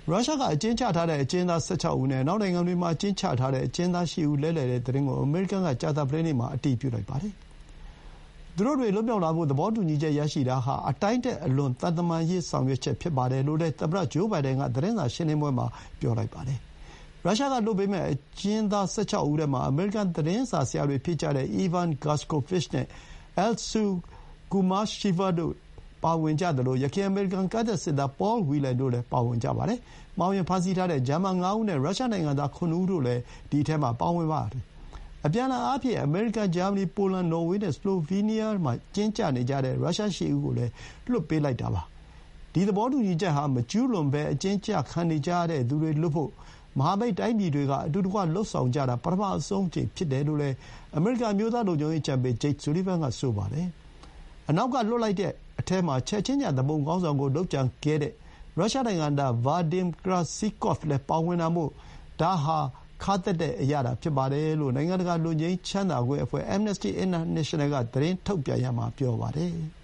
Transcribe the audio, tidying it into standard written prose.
ရုရှားကအကျဉ်းချထားတဲ့အကျဉ်းသား16ဦးနဲ့နောက်နိုင်ငံတွေမှာအကျဉ်းချထားတဲ့အကျဉ်းသား8ဦးလဲလှယ်တဲ့သတင်းကိုအမေရိကန်ကကြာသပတေးနေ့မှာအတည်ပြုလိုက်ပါတယ်။သူတို့တွေလွတ်မြောက်လာဖို့သဘောတူညီချက်ရရှိတာဟာအတိုင်းထက်အလွန်သံတမန်ရေးဆောင်ရွက်ချက်ဖြစ်ပါတယ်လို့လည်းသမ္မတဂျိုးဘိုင်ဒန်ကသတင်းစာရှင်းလင်းပွဲမှာပြောလိုက်ပါတယ်။ရုရှားကလွှတ်ပေးမယ့်အကျဉ်းသား16ဦးထဲမှာအမေရိကန်သတင်းစာဆရာတွေဖြစ်ကြတဲ့အီဗန်ဂါစကိုဗစ်ချ်နဲ့အယ်လ်ဆူကူမာရှိဗာတို့ပါဝင်ကြသလိုယခင်အမေရိကန်ကတ်တပ်စစ်သားပေါလ်ဝီလန်တို့လည်းပါဝင်ကြပါတယ်။မှောင်ရင်ဖမ်းဆီးထားတဲ့ဂျာမန်9ဦးနဲ့ရုရှားနိုင်ငံသား9ဦးတို့လည်းဒီထဲမှာပါဝင်ပါတယ်။အပြန်အလှန်အားဖြင့်အမေရိကန်၊ဂျာမနီ၊ပိုလန်၊နော်ဝေးနဲ့စလိုဗီးနီးယားမှာကျဉ်းကျနေကြတဲ့ရုရှား8ဦးကိုလည်းလွှတ်ပေးလိုက်တာပါ။ဒီသဘောတူညီချက်ဟာမကျူးလွန်ဘဲအကျဉ်းကျခံနေကြရတဲ့သူတွေလွတ်ဖို့မဟာမိတ်တိုင်းပြည်တွေကအတူတကွလှုပ်ဆောင်ကြတာပထမဆုံးအကြိမ်ဖြစ်တယ်လို့လည်းအမေရိကန်အမျိုးသားလုံခြုံရေးအကြံပေးဂျိတ်ဆူလီဗန်ကဆိုပါတယ်။အနောက်ကလွှတ်လိုက်တဲ့အထဲမှာချက်ချင်းညာသူပုန်ခေါင်းဆောင်ကိုလုပ်ကြံခဲ့တဲ့ရုရှားနိုင်ငံသားဗာဒင်ကရာစီကော့ဖ်လည်းပါဝင်တာမို့ဒါဟာခါးသက်တဲ့အရာဖြစ်ပါတယ်လို့နိုင်ငံတကာလွတ်ငြိမ်းချမ်းသာခွင့်အဖွဲ့ Amnesty International ကသတင်းထုတ်ပြန်ရာမှာပြောပါတယ်။